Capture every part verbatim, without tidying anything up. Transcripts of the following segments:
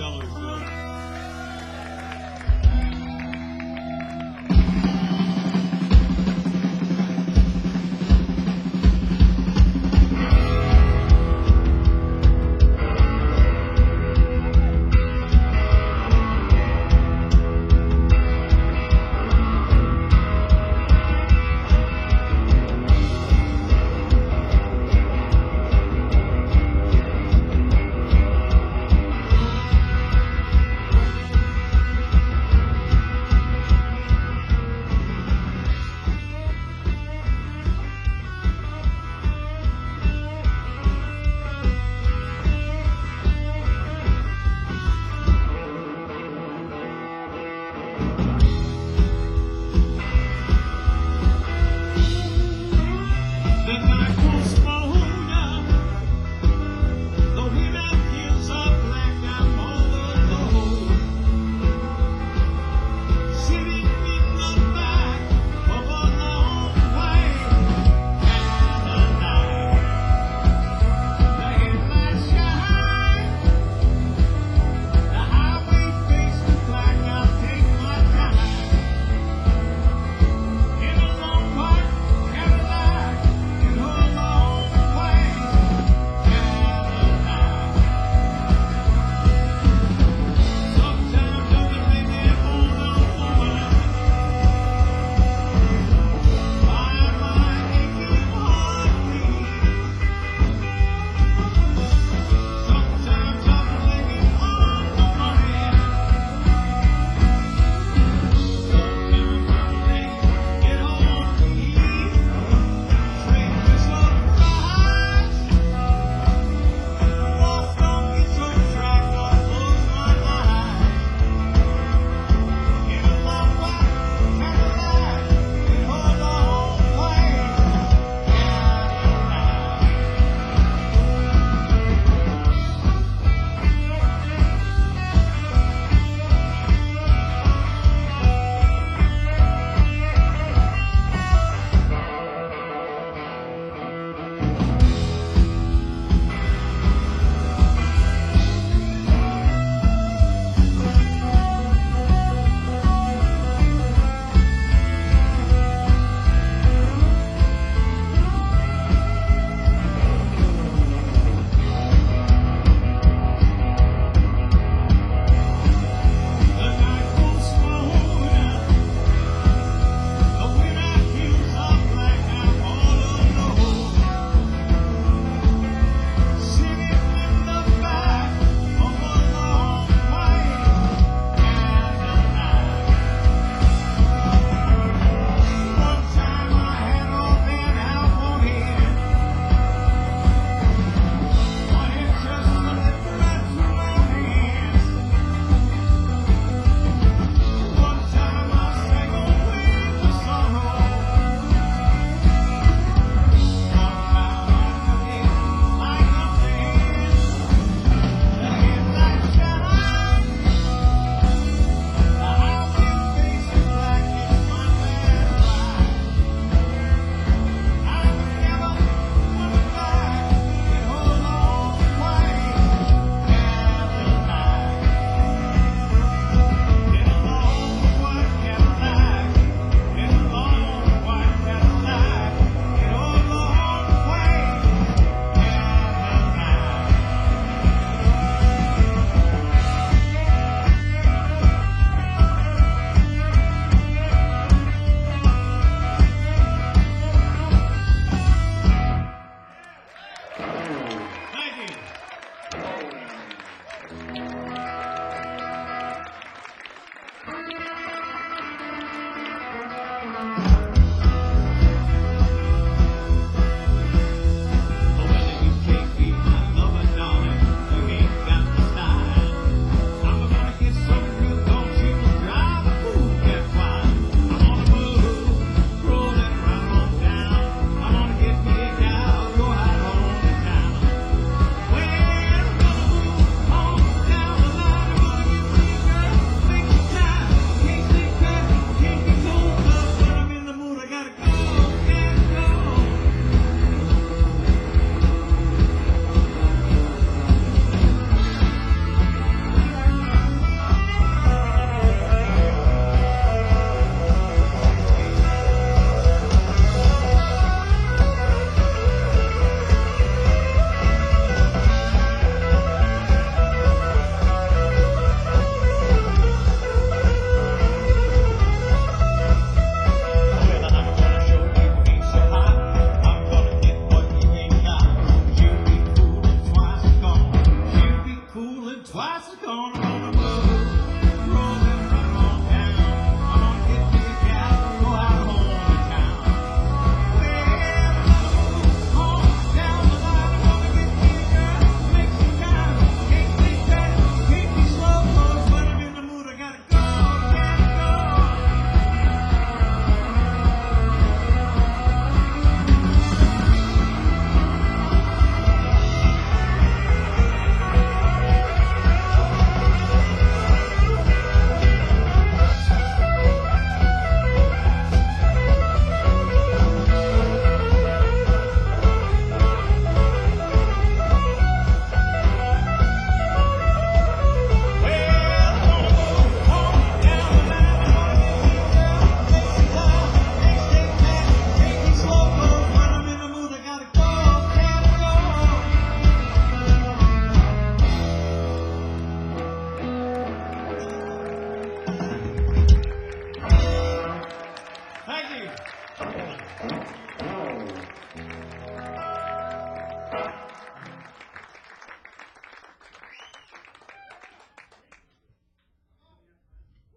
Hallelujah.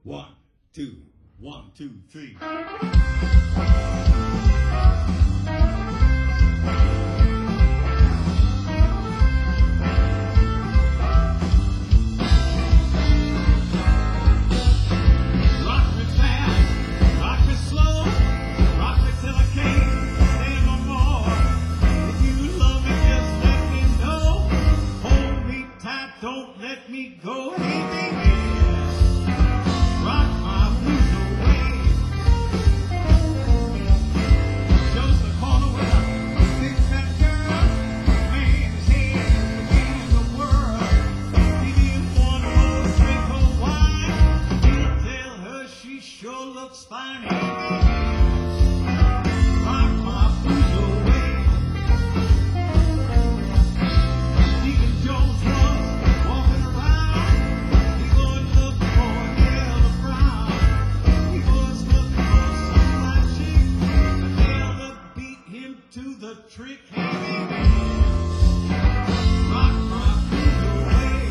One, two, one, two, three. Don't let me go, hey baby, rock my blues away. Just the corner where I think that girl, man's head in the world. Maybe one more drink of wine, he'll tell her she sure looks fine, hey baby, rock my blues away. Deacon Jones was to the trick, hey baby, rock my blues away.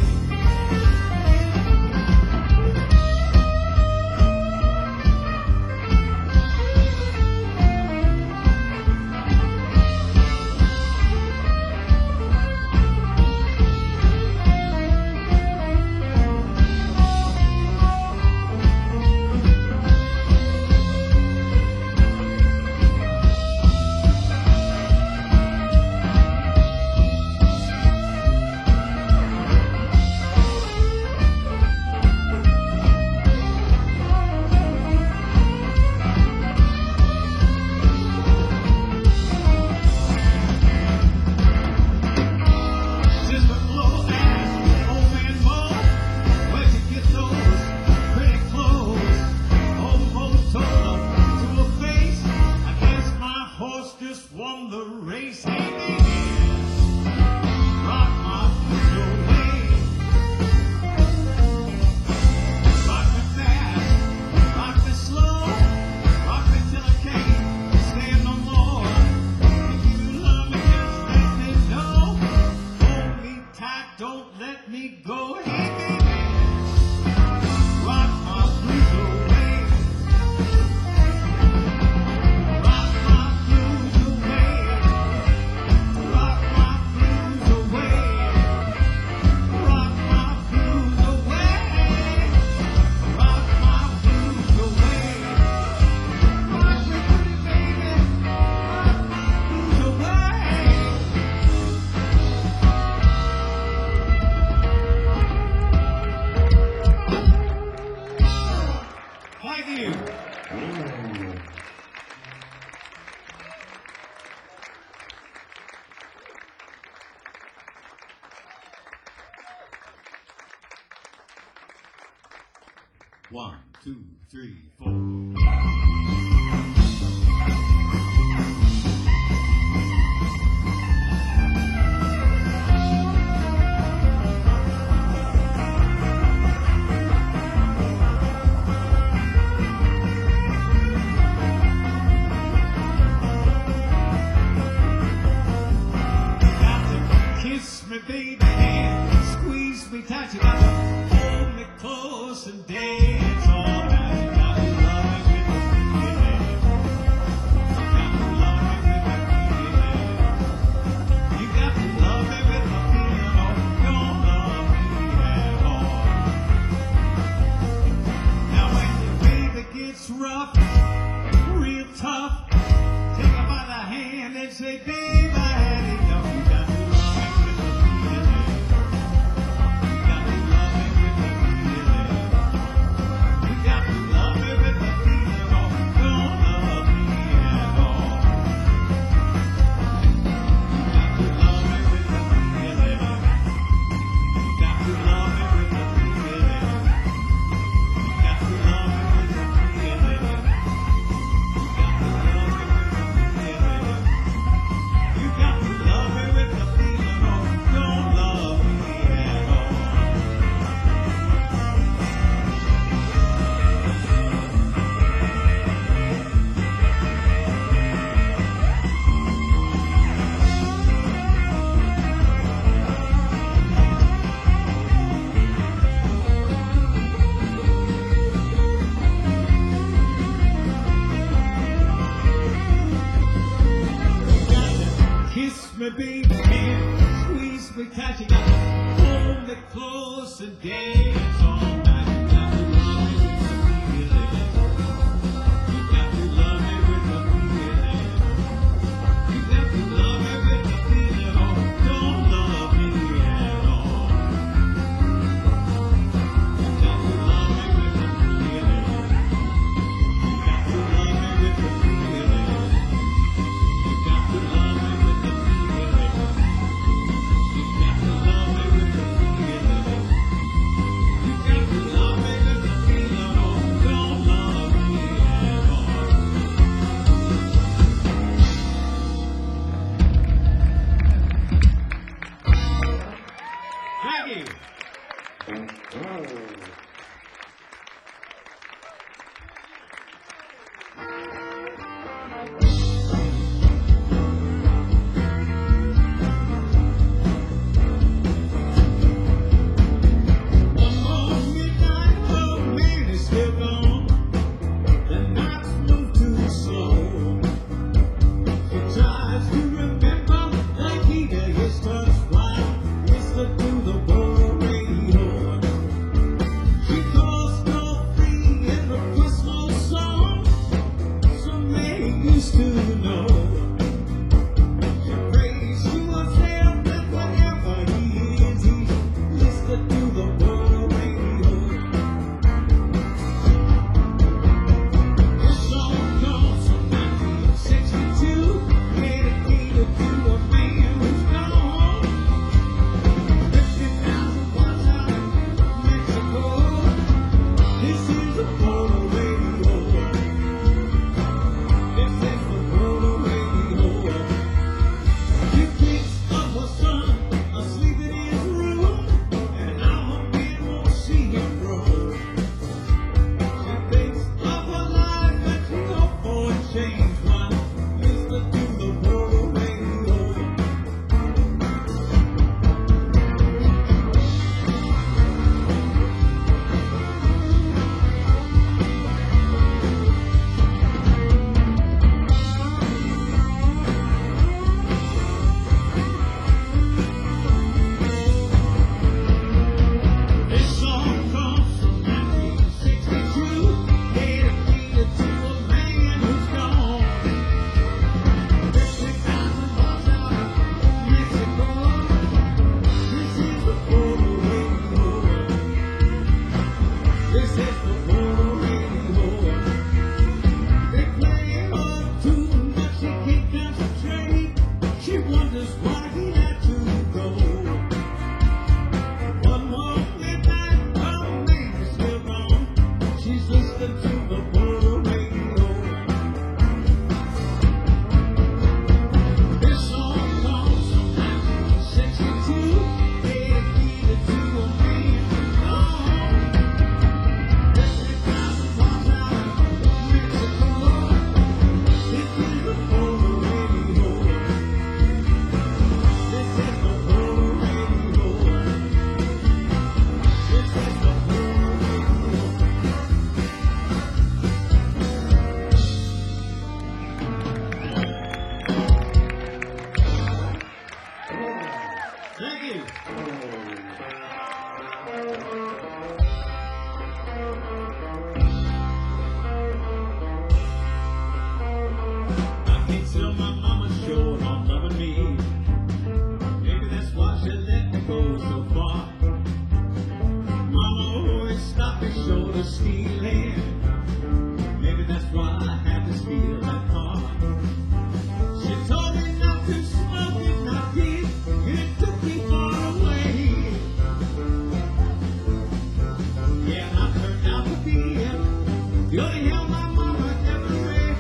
Just won the race, hey baby, rock my blues away. Rock me fast, rock me slow, rock me till I can't stand no more. If you love me, just let me know. Hold me tight, don't let me go, hey baby, rock my blues away. Thank you. One, two, three, four. Kiss me, baby, and squeeze me tight. You got to hold me close and dance all night. You got to love me with This is the Polo Radio. They play her tune, but she can't concentrate. She wonders why he had to go. One more midnight, her name is still gone. She's listening to the Polo Radio. This song comes from nineteen sixty-two, dedicated to a man gone. This is thousand miles out of Mexico. This is the Polo Radio. This is the Polo Radio. This is the Polo Radio. Thank you. I can't sell my mama short on loving me. Maybe that's why she let me go so far. Mama always stopped me short of stealing. Maybe that's why I had to steal that car. She told me not to smoke it, not this, and it took me far away. Yeah, and I turned out to be the only hell my mama ever raised.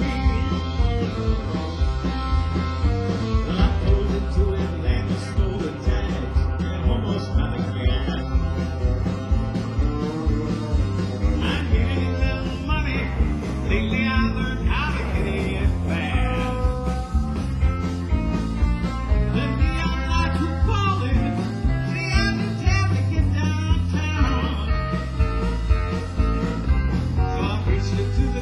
Well, I pulled into it, and the stolen tags, and almost nothing gas. I'm getting a little money. Lately I learned how to get it fast. Lately I like to call it. See, I just have to get downtown. So I reached into the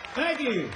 Thank you.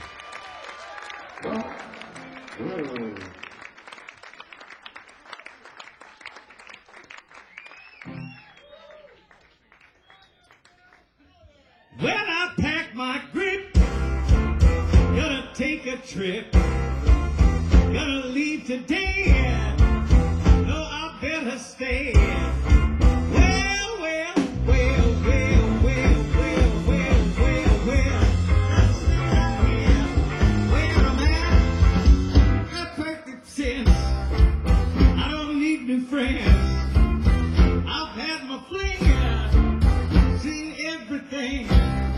When I pack my grip, gonna take a trip, gonna leave today, no, I better stay. Well, well, well, well, well, well, well, well, well, I'll stay right here where I'm at. Got perfect sense, I don't need new friends. I've had my fling, seen everything.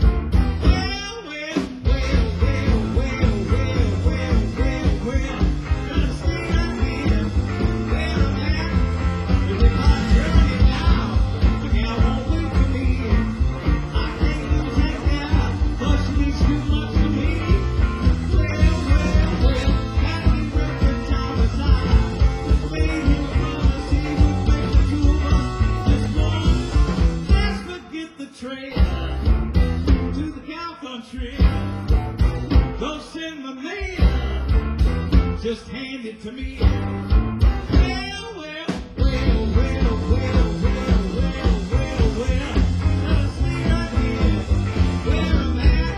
Don't send my mail, just hand it to me. Well, well, well, well, well, well, well, well, well, I'll stay right here where I'm at.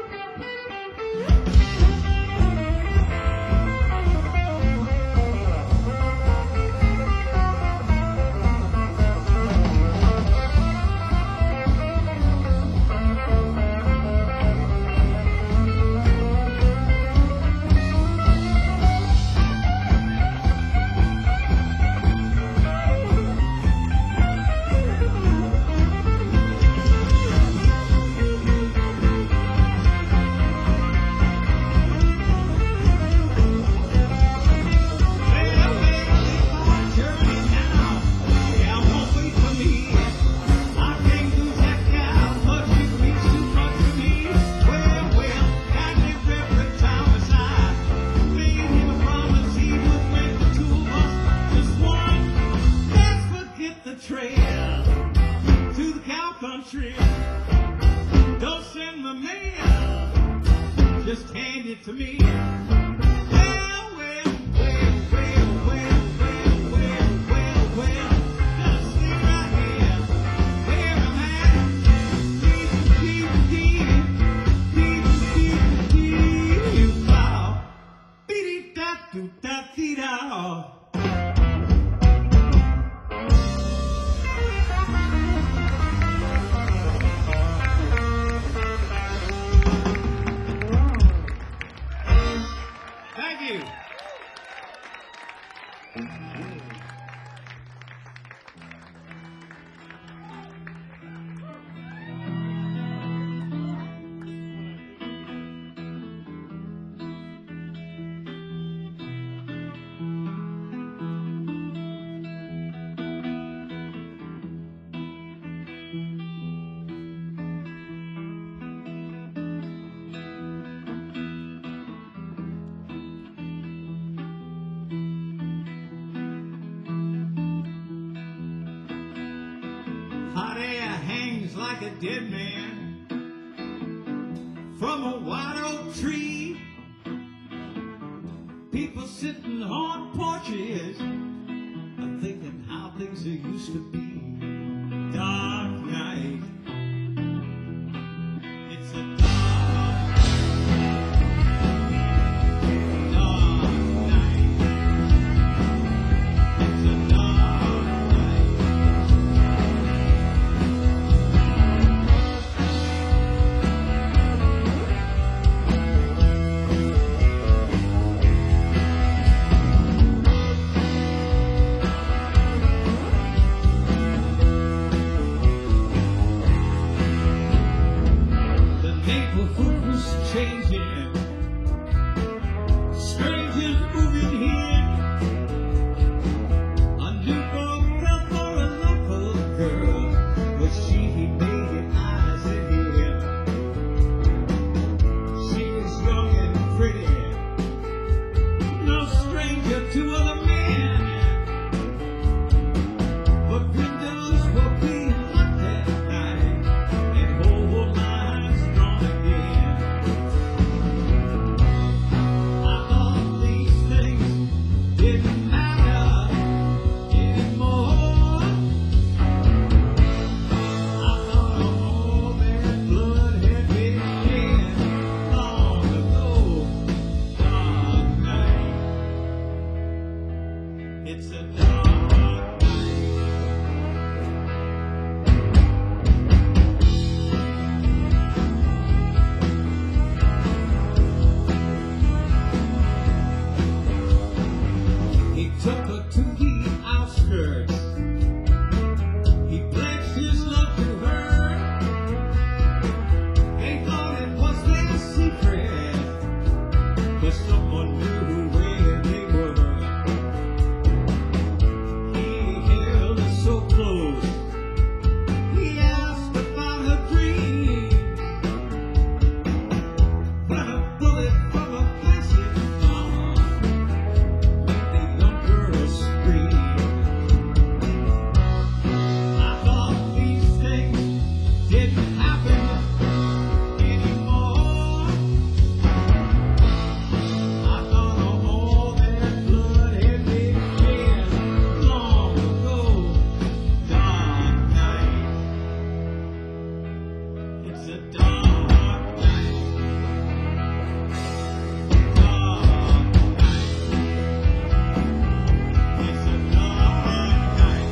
Don't send my mail, just hand it to me. Well, well, well, well, well, well, well, well, well, I'll stay right here where I'm at. Deep, deep, deep, deep, deep, deep, wow. Beep-dee-da-doo-da-dee-da. Thank you. Hot air hangs like a dead man from a white oak tree. People sitting on porches are thinking how things used to be. Dark night. It's a dark, dark night. It's a dark night. Changing, strangers moving here. A newborn fell for a local girl, but she made it eyes in here. She was young and pretty, no stranger to other men, but windows were being locked that night, and whole lives gone again. secret, but someone knew where they were. He held her so close. He asked about her dreams, but a bullet from a plastic gun made the young girl scream. I thought these things didn't happen anymore. I thought of all that blood had been shed long ago. Dark night. It's a dark night. Dark night. It's a dark night.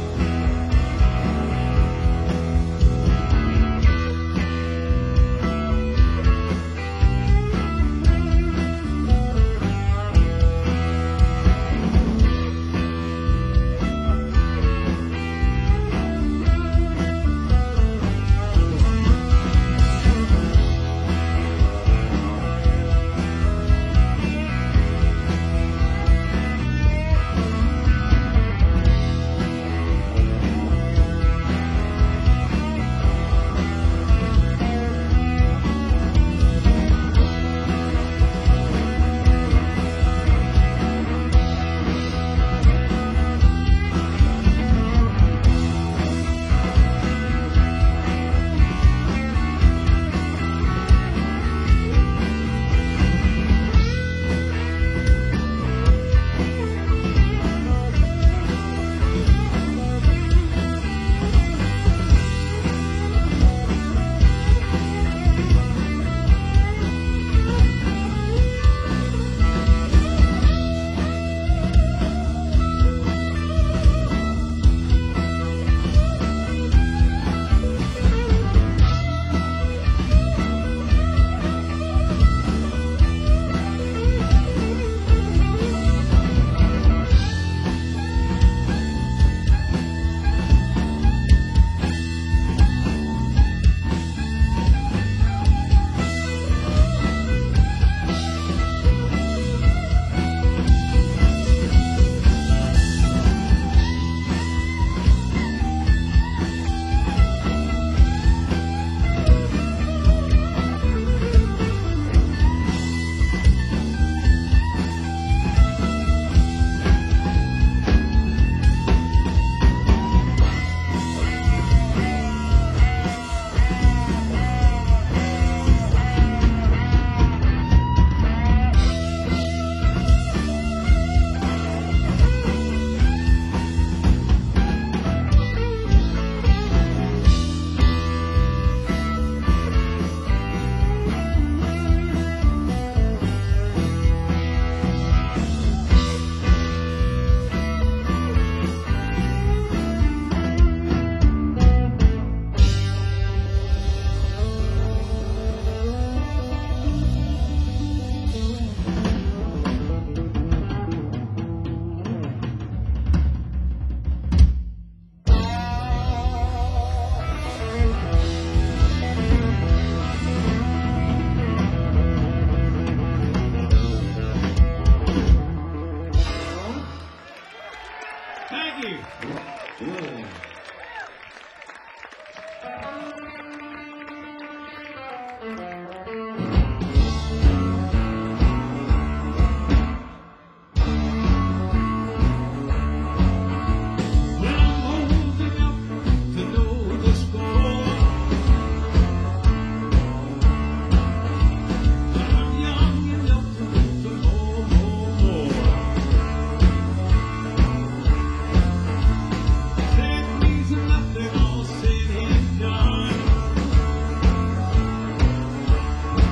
Thank you. When I'm old enough to know the score, when I'm young enough to know more, more. That means nothing all said and done.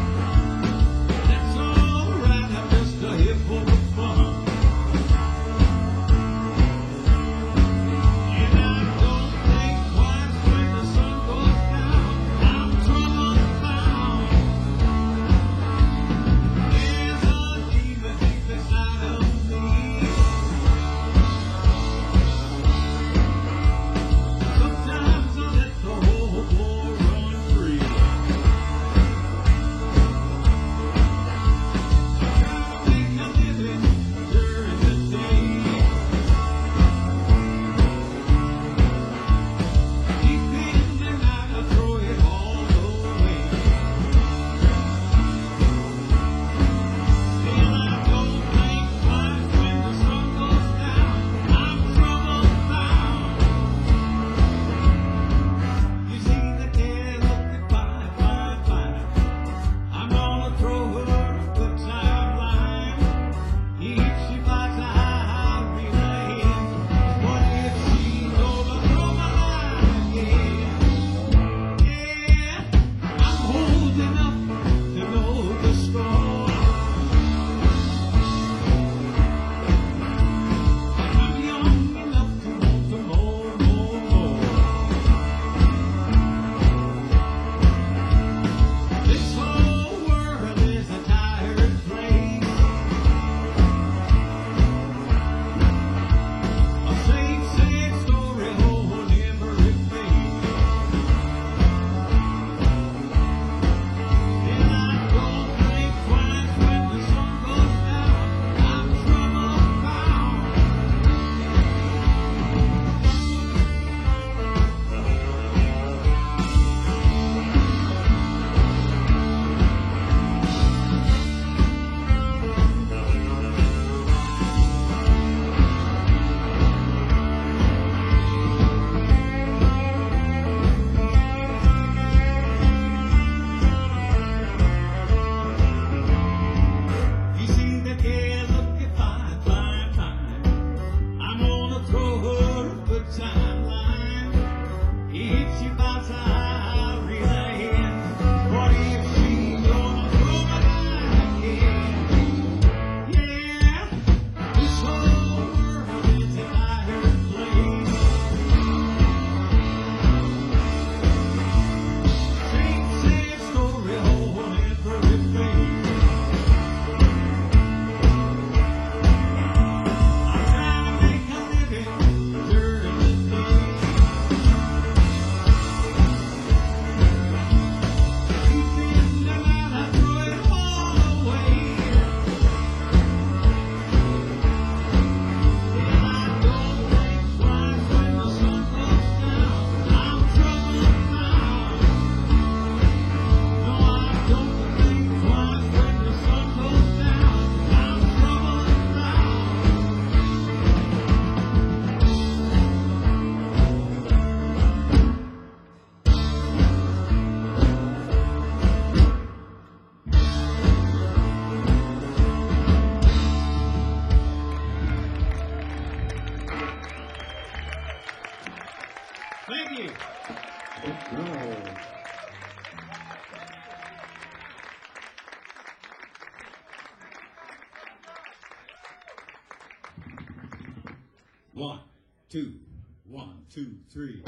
One, two, one, two, three.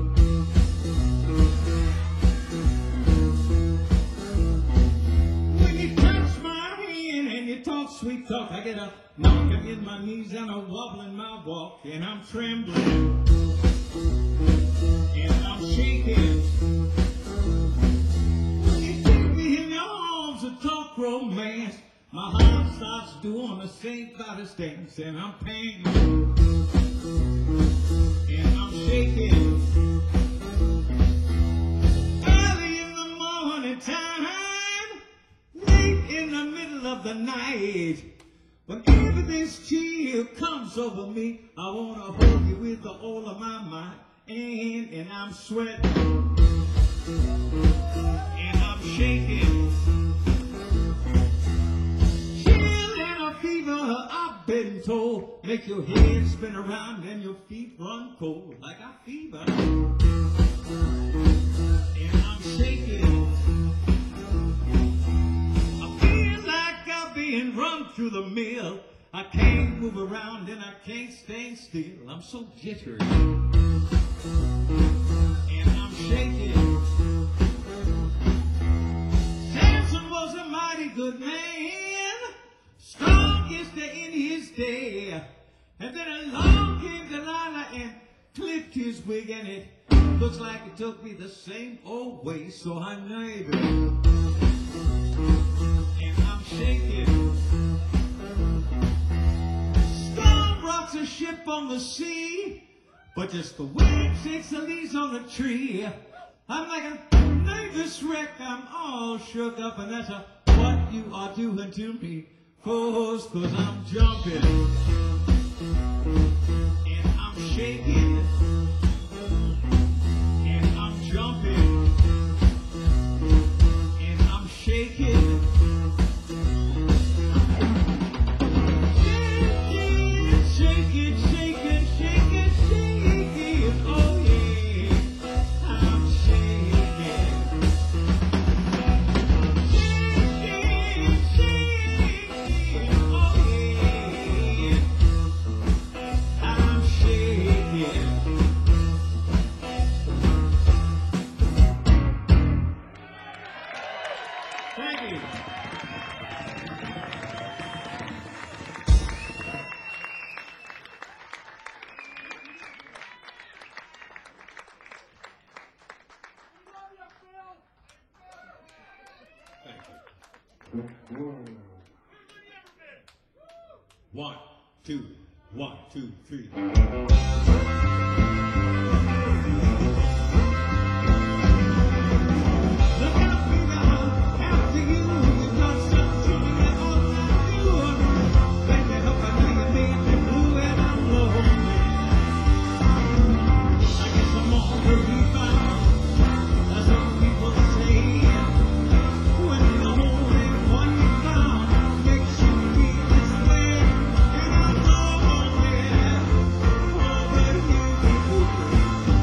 When you touch my hand and you talk sweet talk, I get a knocking in my knees and a wobble in my walk, and I'm trembling and I'm shaking. When you take me in your arms and talk romance, my heart starts doing the Saint Vitus dance, and I'm painting and I'm shaking. Early in the morning time, late in the middle of the night, whenever this chill comes over me, I wanna hold you with all of my might, and and I'm sweating and I'm shaking. I've been told, make your head spin around and your feet run cold. I got fever and I'm shaking. I feel like I'm being run through the mill. I can't move around and I can't stay still. I'm so jittery and I'm shaking. Samson was a mighty good man, strongest in his day. And then along came Delilah and clipped his wig, and it looks like it took me the same old way. So I'm nervous and I'm shaking. Storm rocks a ship on the sea, but just the wind shakes the leaves on the tree. I'm like a nervous wreck, I'm all shook up, and that's a, what you are doing to me. Cause, cause I'm jumping and I'm shaking and I'm jumping and I'm shaking. Shake it, shake it, shake it, shake it, oh yeah, I'm shaking. Thank you. One, two, one, two, three. Makes you feel this way, and I'm lonely.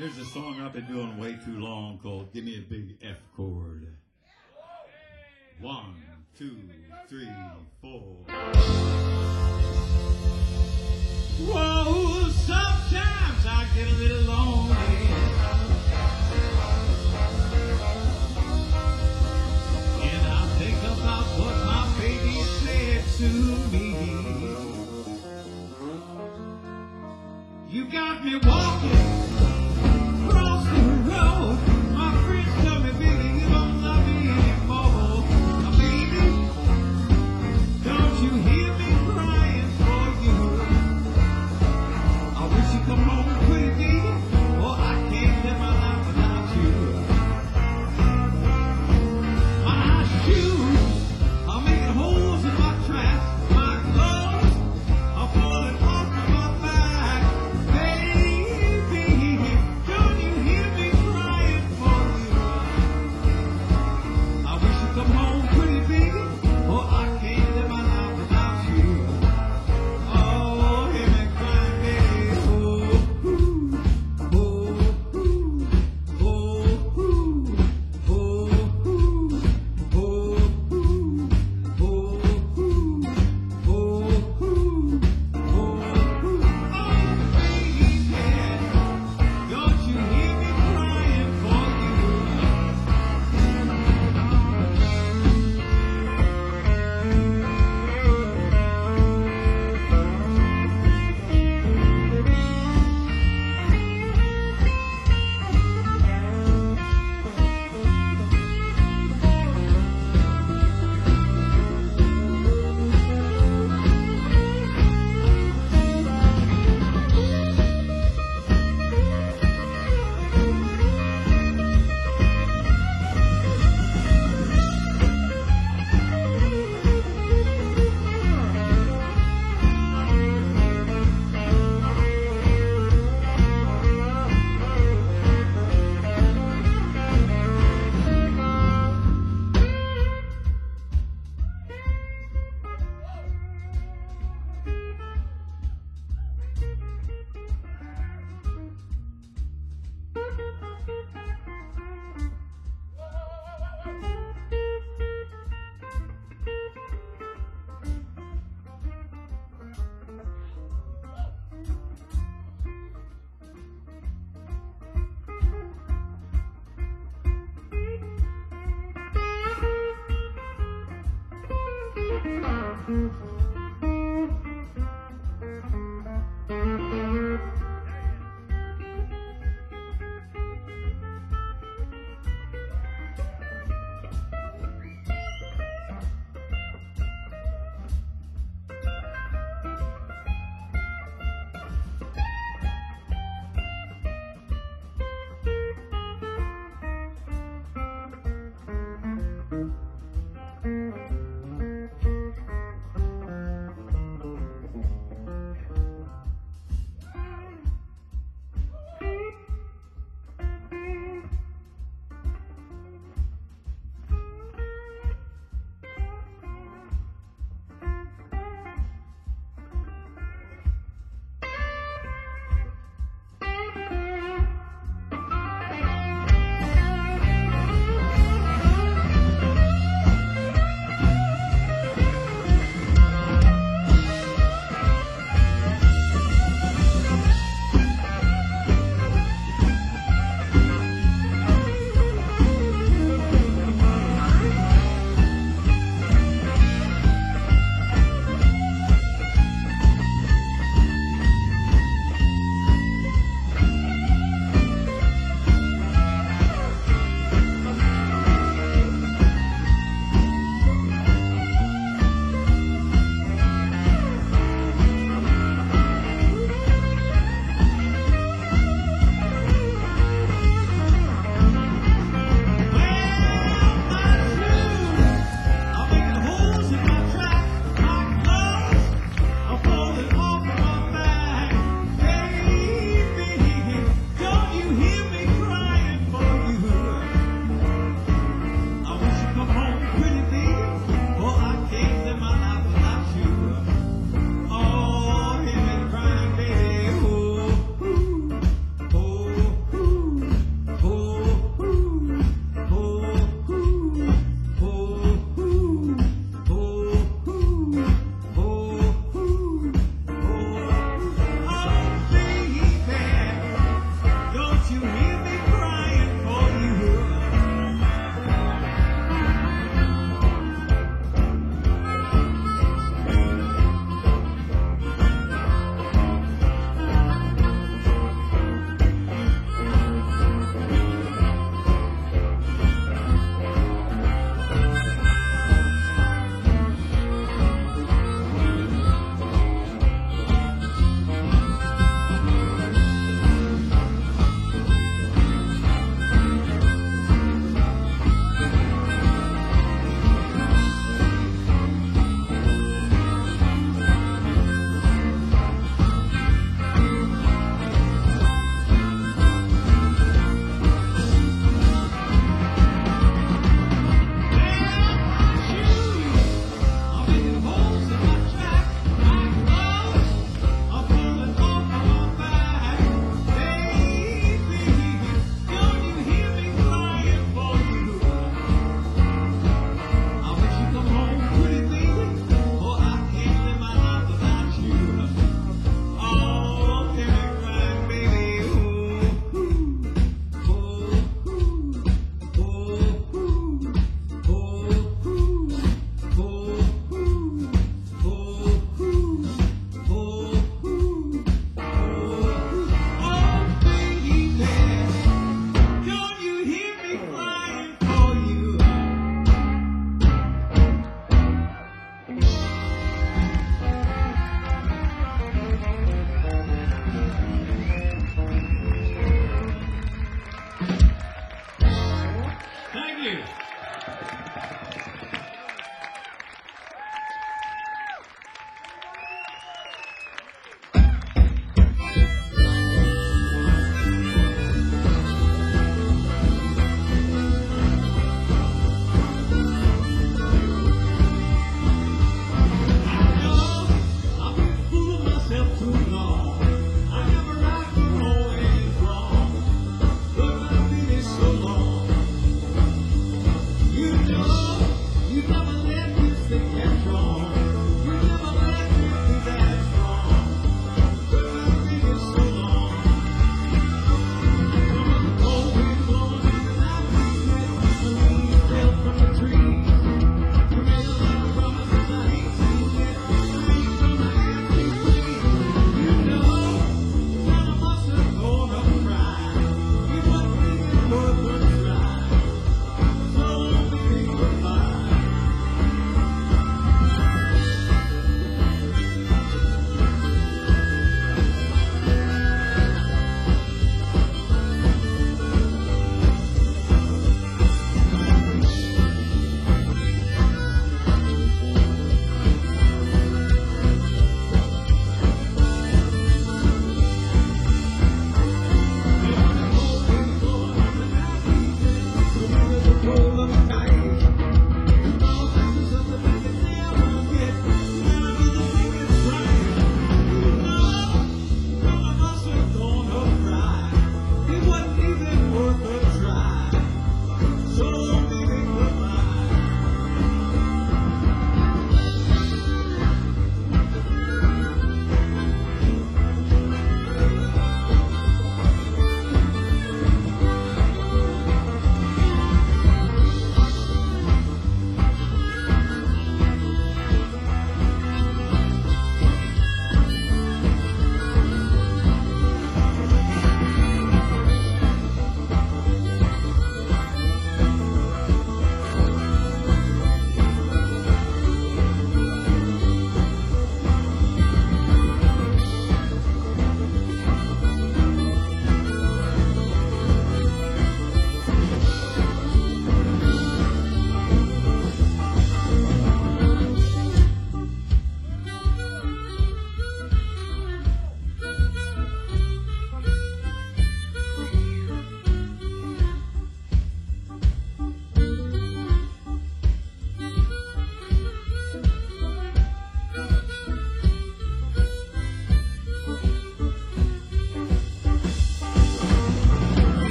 Here's a song I've been doing way too long called Give Me a Big F Chord. One, two, three, four. Whoa, sometimes I get a little lonely. And I think about what my baby said to me. You got me walking across the road. My friends tell me, baby, you don't love me anymore. Now, baby, don't you hear me crying for you? I wish you'd come home quickly, or I can't live my life without you. My shoes are making holes in my tracks. My clothes are falling off of my back. Baby, don't you hear me crying for you? I wish you'd come home quickly, baby, or I can't live my life without you. Oh, hear me crying, baby. Oh, ooh, oh, ooh, oh, ooh, oh, ooh, oh, ooh, oh, ooh, oh, ooh, oh, ooh. Oh, baby, don't you hear me crying for you?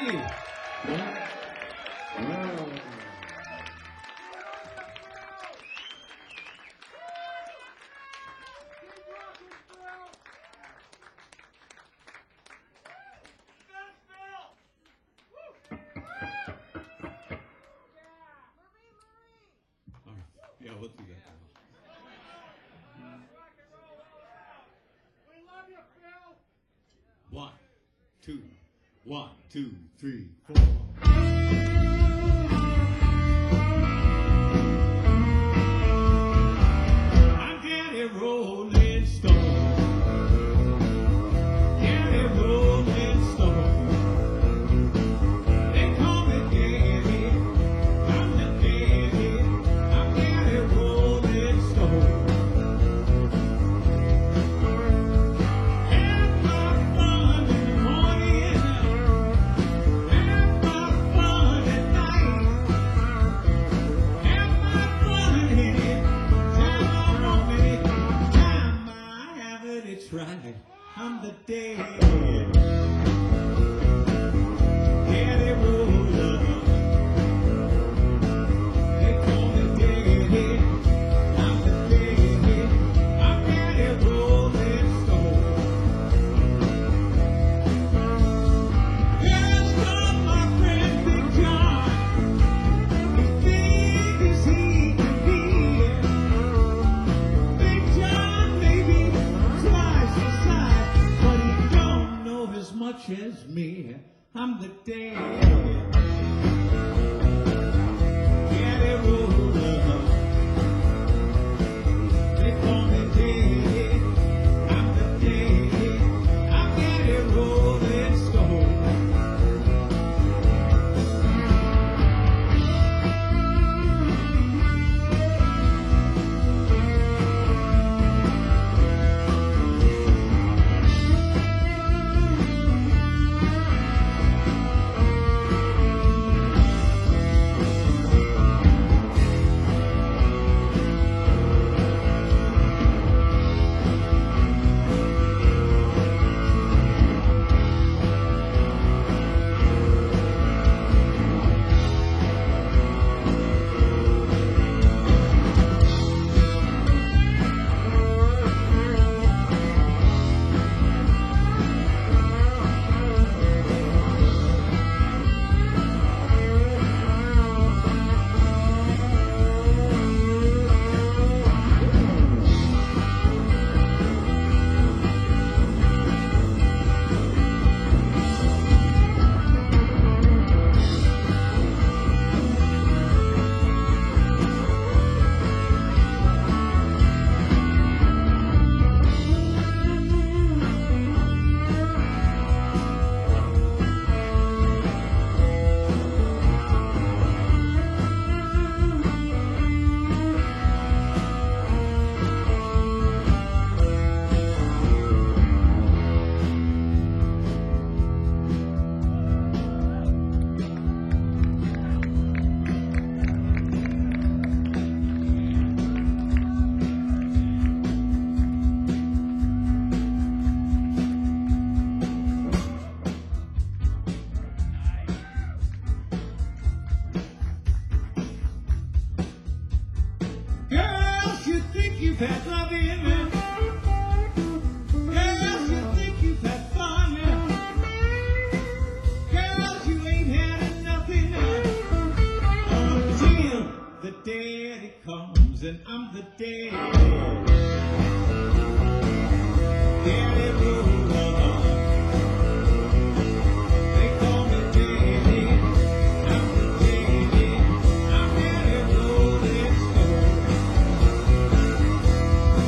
Thank you. All right. Yeah, we'll do that now. One, two, one, two, three, four. I'm Daddy Rolling Stone. Daddy Rolling Stone. They call me Daddy. I'm the Daddy. I'm Daddy Rolling Stone. Have my fun in the morning. Have my fun at night. Have my fun in it. Time I want it. Time I have it. It's right. I'm the Daddy. Daddy Roller. They call me Daddy. I'm the Daddy. I'm Daddy Rolling Stone. Here's from my friend Big John. As big as he can be. Big John maybe twice the size, but he don't know as much as me. I'm the Daddy. Daddy Roller. They call me Daddy. I'm the Daddy. I'm Daddy Rolling Stone. Girls, you think you've had loving. Girls, you think you've had fun. Girls, you ain't had nothing until the Daddy comes, and I'm the Daddy. Daddy Roller. They call me Daddy. I'm the Daddy. I'm Daddy Rolling Stone.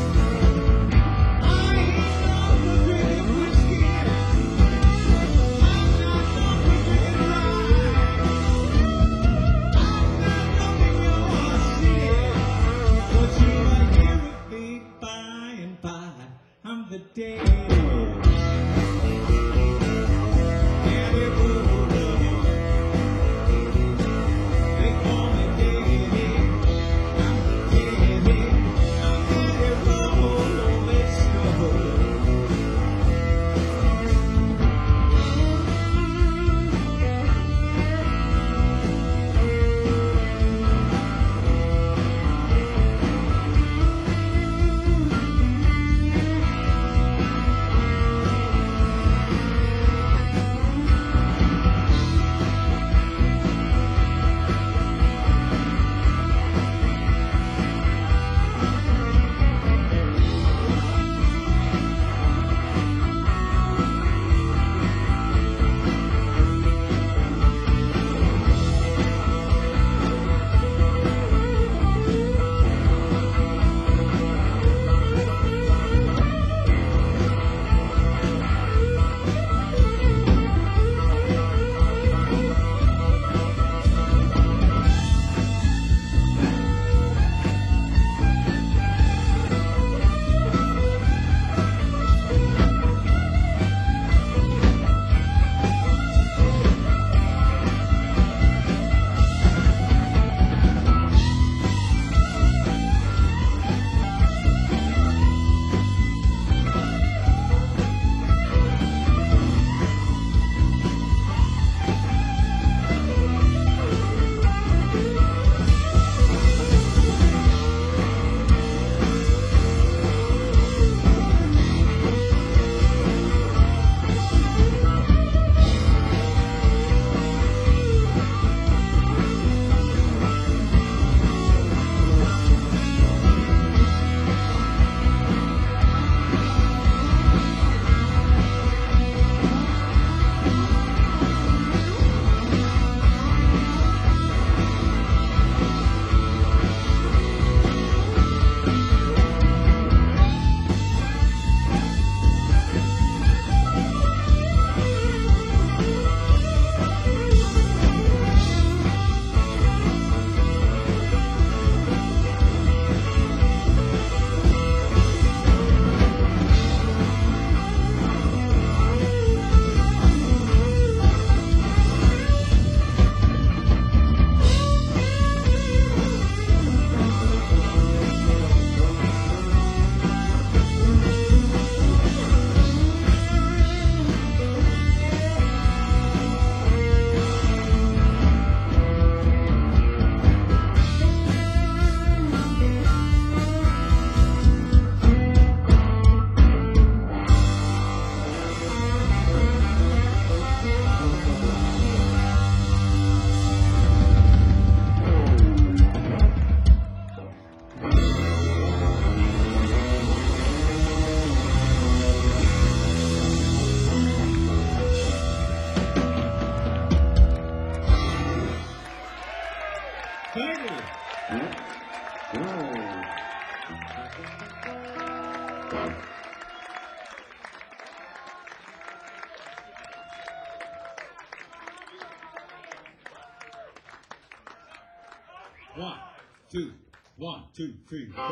One, two, one, two, three, four.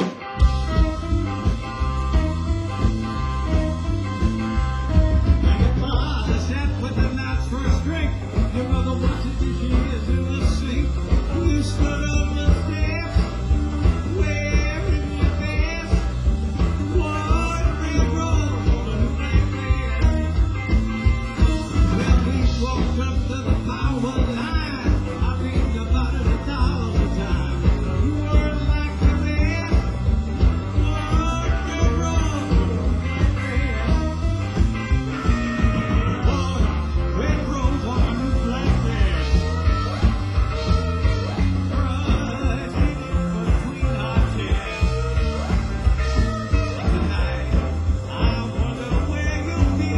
And your father sat with the knives for a drink. Your mother watched the dishes in the sink. You stood on the steps, wearing your best. One red rose on a black dress. Well, we walked up to the power line. I read about it a thousand times. You weren't like the rest. One red rose on a black dress. One red rose on a new black dress. Crushed in between our chests. Tonight, I wonder where you'll be.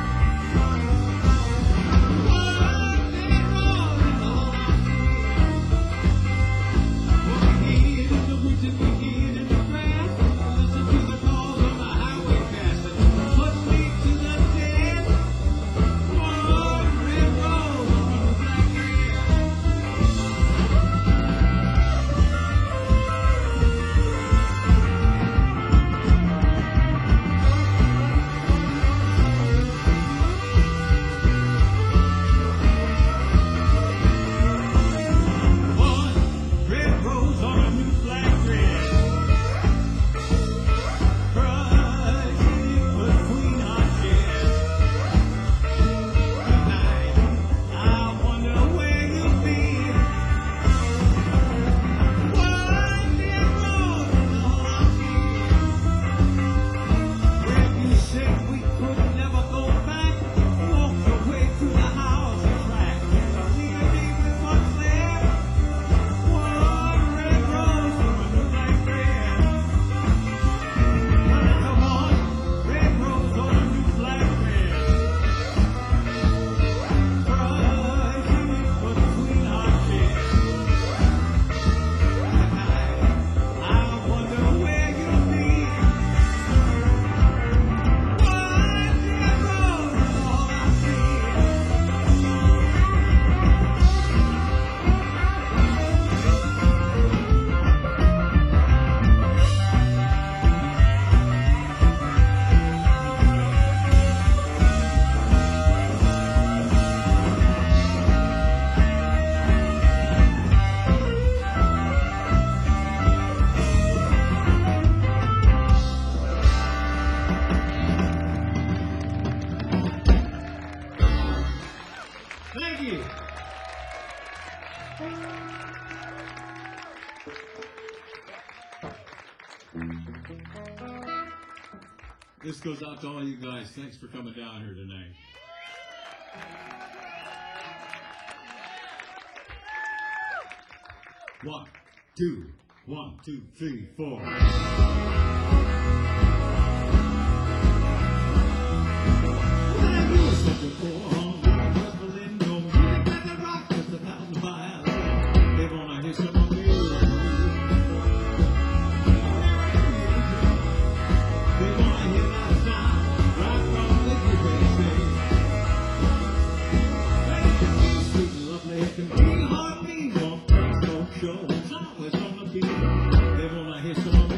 One red rose on a new black dress. Crushed in between our chests. Tonight, I wonder where you'll be. One red rose is all I see. When you said we could never go back, walked away to the house and track. We didn't even what's left. One red rose on a new black dress. Come on, red rose on a new black dress. Crushed in between our chests. Tonight, I wonder where you'll be. One red rose is all I see. Thank you. This goes out to all you guys. Thanks for coming down here tonight. One, two, one, two, three, four. When you were such a poor hungry reveling, no music at the rock just a thousand miles. They wanna hear some of you. They wanna hear that sound right from the U S A. Well, it can be sweet and lovely, it can be heartbeat. Won't break no show, it's always on the beat. They wanna hear some of you.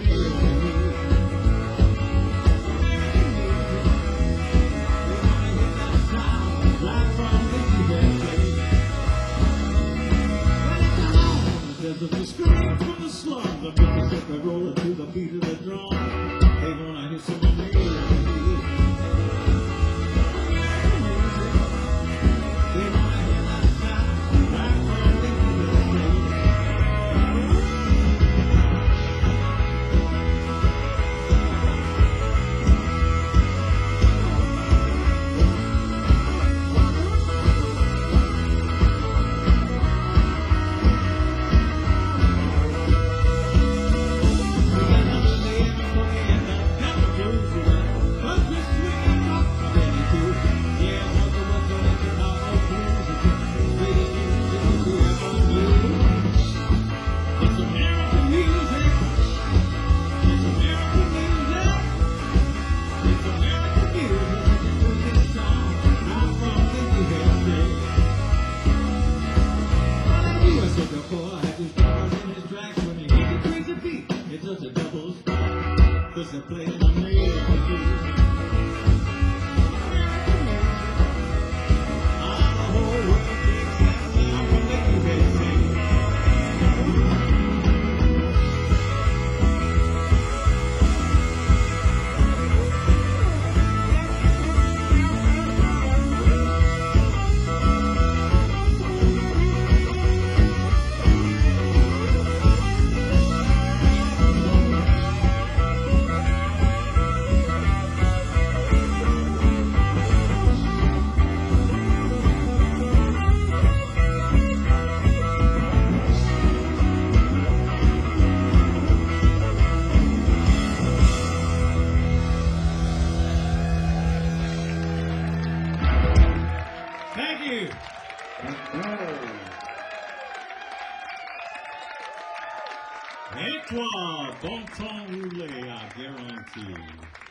There's a scream from the slums, the Mississippi rolling to the beat of the drum. They wanna hear some of me. They wanna hear that sound right from the U S A. We got another day in the Québécois, bon temps roulé, I guarantee.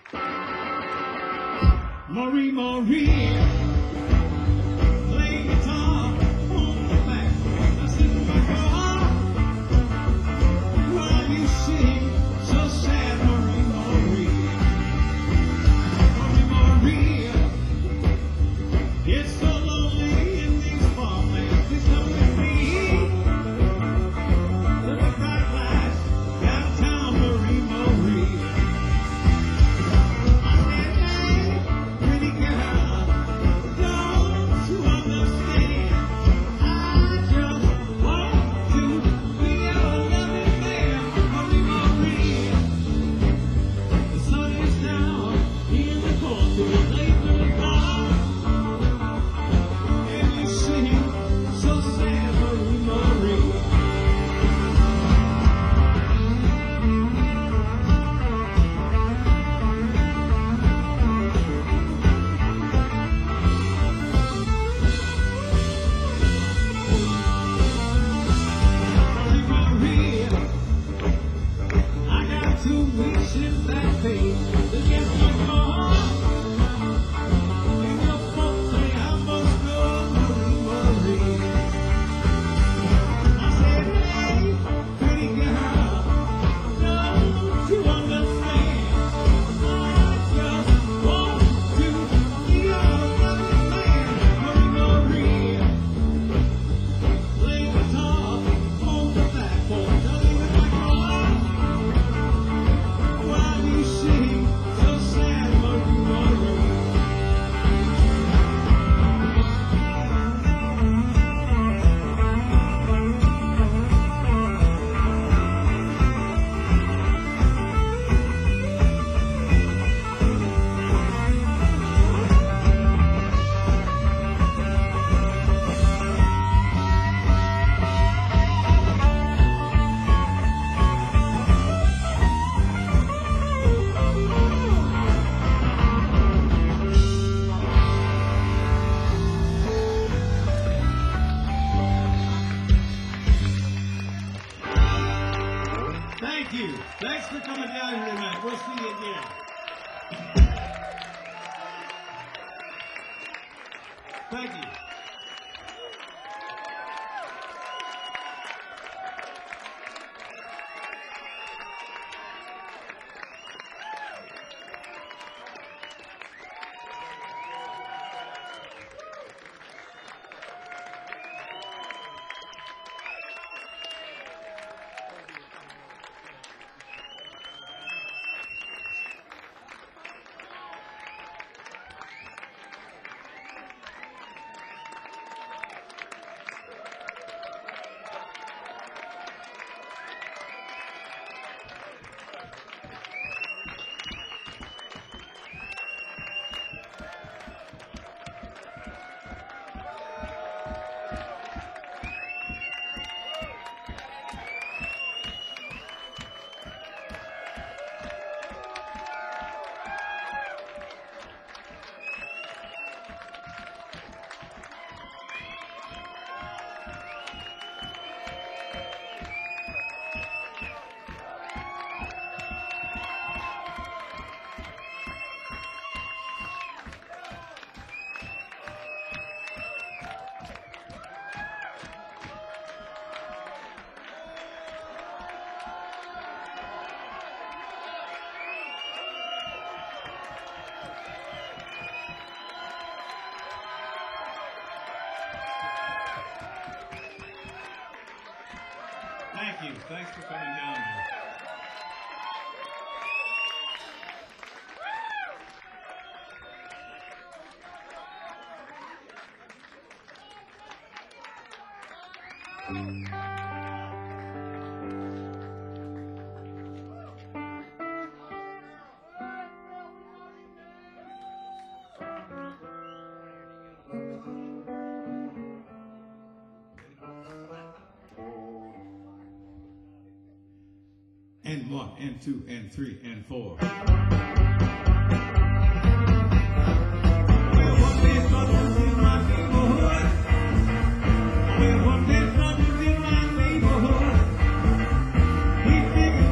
Marie, Marie, play guitar on the back. I sit in my car while you sing so sad, Marie, Marie. Marie, Marie, it's so lonely in these farmlands. Please come with me to the bright lights downtown, Marie, Marie. I said, hey, pretty girl, don't you understand? I just want to be your loving man, Marie, Marie. The sun is down in the cornfield, late to the car, and you sing so sad, Marie, Marie. Marie, Marie, I got two wishes that pay to get my car. And your folks say I must go, Marie, Marie. I said, hey, pretty girl, don't you understand? I just want to be your loving man, Marie, Marie. Play guitar on the back porch, I leave in my car while you sing so sad, Marie, Marie. Thank you. Thanks for coming down here tonight. We'll see you again. Thank you. Thank you. Thanks for coming down here. And one, and two, and three, and four. Well, one day troubles in my neighborhood. Well, one day troubles in my neighborhood. He figured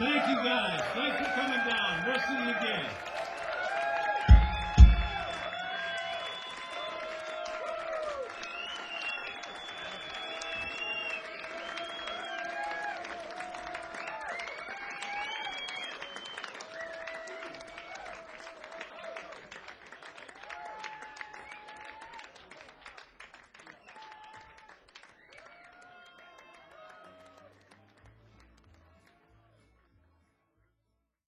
Thank you guys. Thanks for coming down. We'll see you again.